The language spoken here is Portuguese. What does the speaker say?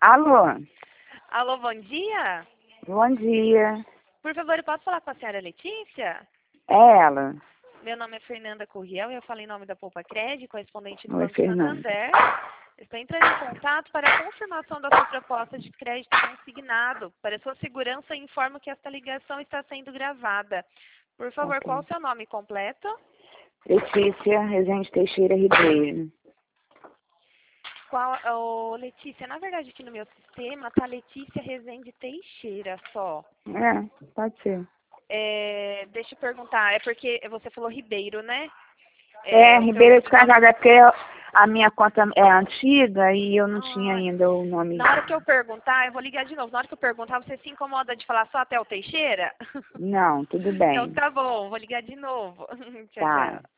Alô, Alô, bom dia? bom dia. Por favor, eu posso falar com a senhora Letícia? É ela. Meu nome é Fernanda Corriel e eu falo em nome da Poupa Crédito, correspondente do Oi, Banco Fernanda. Santander. Estou entrando em contato para a confirmação da sua proposta de crédito consignado. Para sua segurança, informo que esta ligação está sendo gravada. Por favor, Ok. qual o seu nome completo? Letícia Rezende Teixeira Ribeiro. Letícia, na verdade aqui no meu sistema tá Letícia Rezende Teixeira só. Pode ser. Deixa eu perguntar, é porque você falou Ribeiro, né? O seu Ribeiro de sobrenome. Casada, é porque a minha conta é antiga e eu não tinha Ah, ainda o nome. na hora que eu perguntar, eu vou ligar de novo. Na hora que eu perguntar, você se incomoda de falar só até o Teixeira? Não, tudo Então bem. tá bom, vou ligar de novo. Tchau, Tá. tchau.